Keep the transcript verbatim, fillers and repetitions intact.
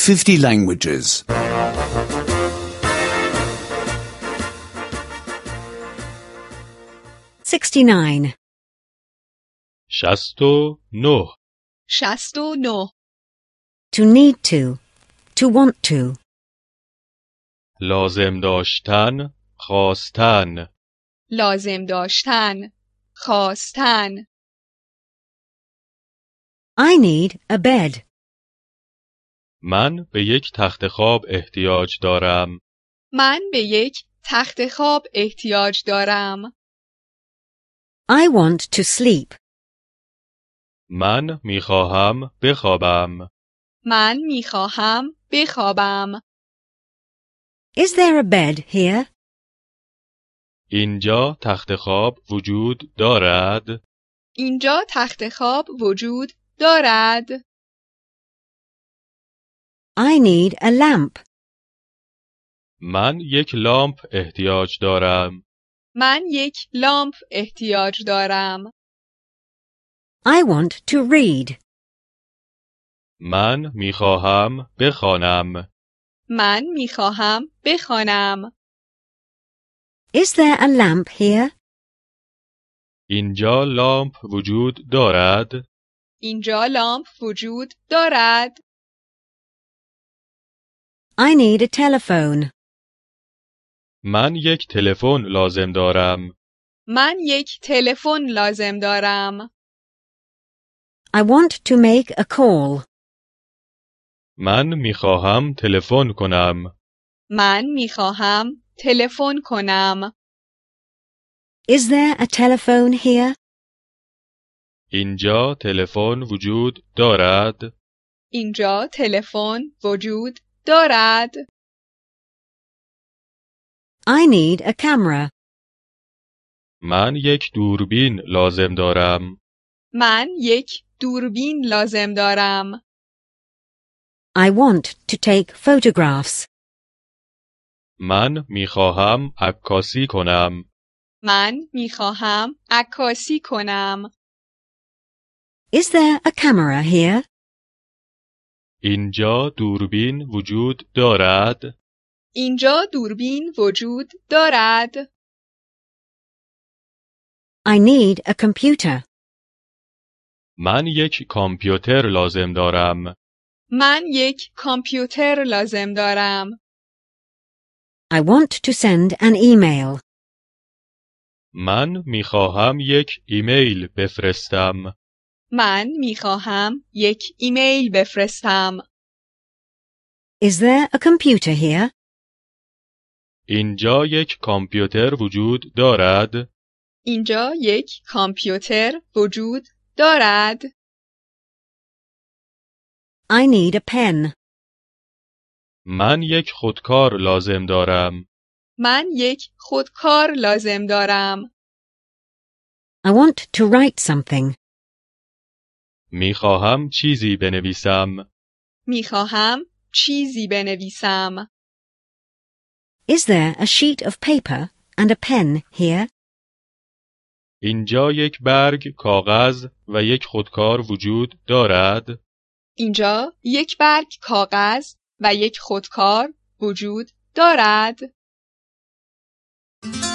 fifty languages. sixty-nine. شصت و نه. شصت و نه. To need to. To want to. لازم داشتن، خواستن. لازم داشتن، خواستن. I need a bed. من به یک تخت خواب احتیاج دارم. من به یک تخت خواب احتیاج دارم. I want to sleep. من میخواهم بخوابم. من میخواهم بخوابم. Is there a bed here? اینجا تخت خواب وجود دارد؟ اینجا تخت خواب وجود دارد. I need a lamp. من یک لامپ احتیاج دارم. من یک لامپ احتیاج دارم. I want to read. من میخواهم بخوانم. من میخواهم بخوانم. Is there a lamp here? اینجا لامپ وجود دارد؟ اینجا لامپ وجود دارد. I need a telephone. من یک تلفن لازم دارم. من یک تلفن لازم دارم. I want to make a call. من میخواهم تلفن کنم. من میخواهم تلفن کنم. Is there a telephone here? اینجا تلفن وجود دارد؟ اینجا تلفن وجود دارد. I need a camera. من یک دوربین لازم دارم. من یک دوربین لازم دارم. I want to take photographs. من میخواهم عکاسی کنم. من میخواهم عکاسی کنم. Is there a camera here? اینجا دوربین وجود دارد؟ اینجا دوربین وجود دارد. I need a computer. من یک کامپیوتر لازم دارم. من یک کامپیوتر لازم دارم. I want to send an email. من میخواهم یک ایمیل بفرستم. من میخواهم یک ایمیل بفرستم. Is there a computer here? اینجا یک کامپیوتر وجود دارد؟ اینجا یک کامپیوتر وجود دارد. I need a pen. من یک خودکار لازم دارم. من یک خودکار لازم دارم. I want to write something. میخواهم چیزی بنویسم. میخواهم چیزی بنویسم. Is there a sheet of paper and a pen here? اینجا یک برگ کاغذ و یک خودکار وجود دارد؟ اینجا یک برگ کاغذ و یک خودکار وجود دارد.